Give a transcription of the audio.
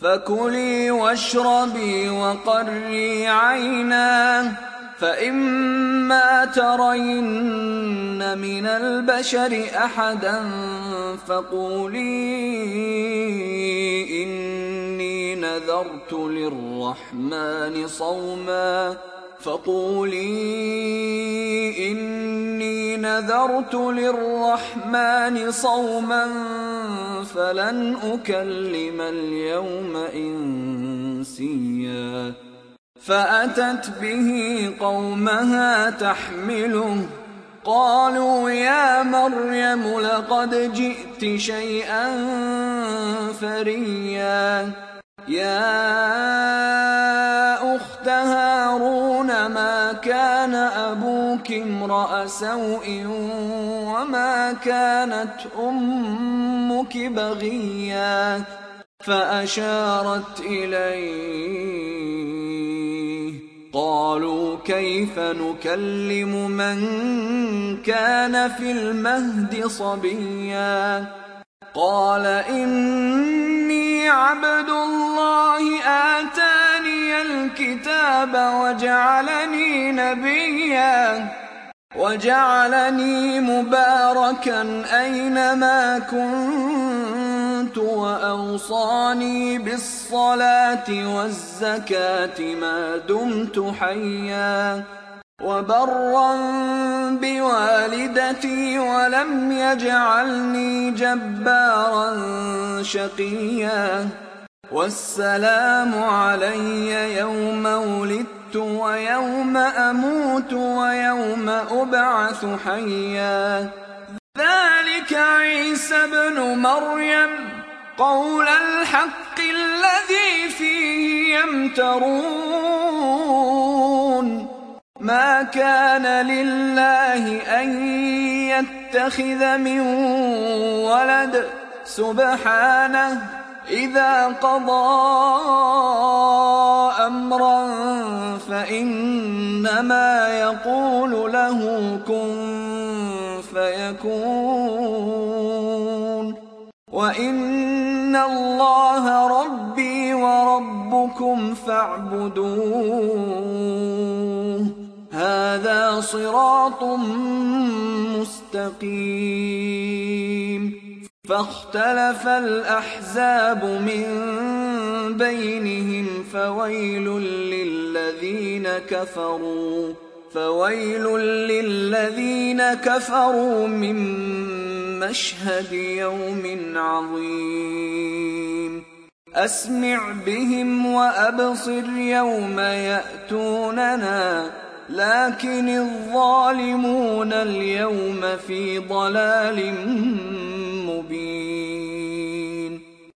فكلي واشربي وقري عينا، فإما ترين من البشر أحدا فقولي إني نذرت للرحمن صوما فلن أكلم اليوم إنسيا. فأتت به قومها تحمله، قالوا يا مريم لقد جئت شيئا فريا. يا أخت هارون ما كان أبوك امرأ سوء وما كانت أمك بغيا. فأشارت إليه، قالوا كيف نكلم من كان في المهد صبيا. قال إني عبد الله آتاني الكتاب وجعلني نبيا وجعلني مباركا أينما كنت وأوصاني بالصلاة والزكاة ما دمت حيا وبرا بوالدتي ولم يجعلني جبارا شقيا. والسلام علي يوم ولدت ويوم أموت ويوم أبعث حيا. ذلك عيسى ابن مريم قول الحق الذي فيه يمترون. ما كان لله أن يتخذ من ولد سبحانه، إذا قضى أمرا فإنما يقول له كن فيكون. وإن الله ربي وربكم فاعبدوه، هذا صراط مستقيم. فاختلف الأحزاب من بينهم فويل للذين كفروا من مشهد يوم عظيم. أسمع بهم وأبصر يوم يأتوننا، لكن الظالمون اليوم في ضلال مبين.